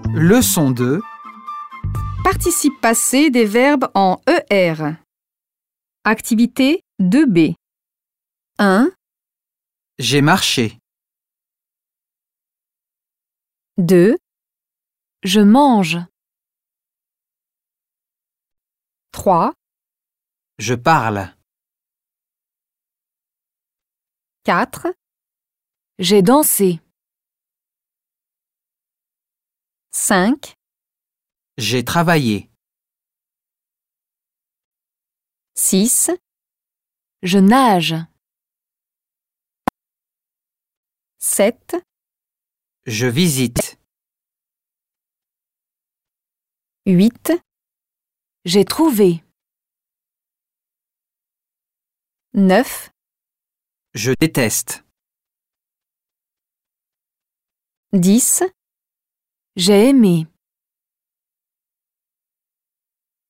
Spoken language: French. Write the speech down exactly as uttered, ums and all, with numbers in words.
Leçon deux. Participe passé des verbes en E R. Activité deux B. un, J'ai marché. deux, Je mange. trois, Je parle. quatre, J'ai dansé. cinq, J'ai travaillé. six, Je nage. sept, Je visite. huit, J'ai trouvé. neuf, Je déteste. dix, J'ai aimé.